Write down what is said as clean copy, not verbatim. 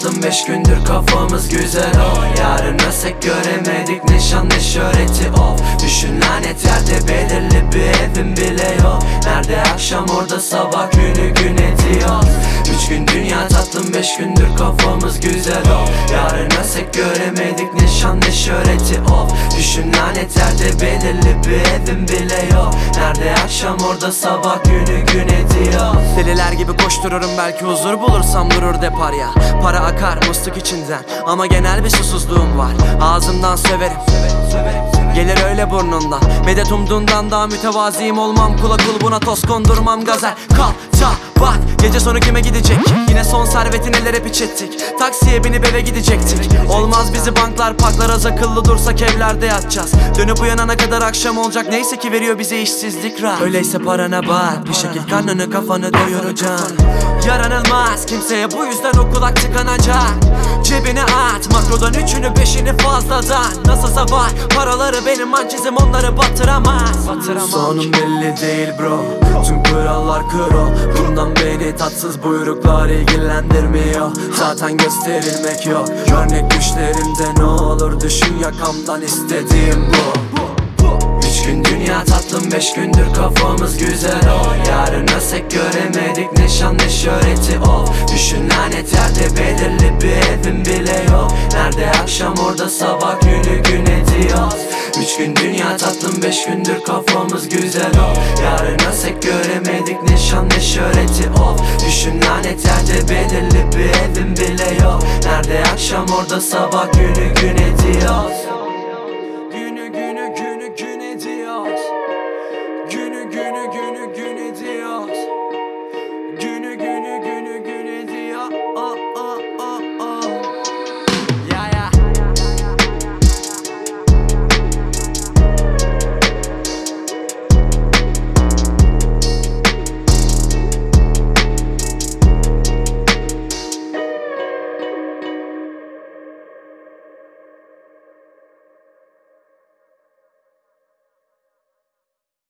tatlım 5 gündür kafamız güzel o. Yarın ölsek göremedik nişan ne şöhreti of. Düşün lanet yerde belirli bir evim bile yok. Nerede akşam orada sabah günü gün ediyor. 3 gün dünya tatlım 5 gündür kafamız güzel o. Yarın ölsek göremedik nişan ne şöhreti of. Düşün lanet yerde belirli bir evim bile yok. Nerede akşam orada sabah günü gün ediyor. Deliler gibi koştururum, belki huzur bulursam durur depar ya. Para akar musluk içinden ama genel bir susuzluğum var. Ağzımdan söverim, gelir öyle burnundan. Medet umduğundan daha mütevaziyim olmam. Kula kul buna toz kondurmam gazel. Kalça bak gece sonu kime gidecek? Yine son servetin eller hep iç ettik. Taksiye binip eve gidecektik. Olmaz bizi banklar paklar, az akıllı dursak evlerde yatacağız. Dönüp uyanana kadar akşam olacak, neyse ki veriyor bize işsizlik rahat. Öyleyse parana bak, bir şekil karnını kafanı doyuracaksın. Yaranılmaz kimseye, bu yüzden o kulak tıkanacak. Cebine at makrodan 3'ünü 5'ini fazladan. Nasılsa var paraları, benim hancizim onları batıramaz. Sonum belli değil bro, tüm kurallar kro. Bundan beni tatsız buyruklar ilgilendirmiyor. Zaten gösterilmek yok, örnek düşlerimde ne olur. Düşün yakamdan istediğim bu. 3 gün dünya tatlım 5 gündür kafamız güzel o. Yarın ölsek göremedik nişan ne şöhreti of. Düşün lanet yerde belirli bir evim bile yok. Nerede akşam orada sabah günü gün ediyor. 3 gün dünya tatlım 5 gündür kafamız güzel o. Yarın ölsek göremedik nişan ne şöhreti of. Düşün lanet yerde belirli bir evim bile yok. Nerede akşam orada sabah günü gün ediyor.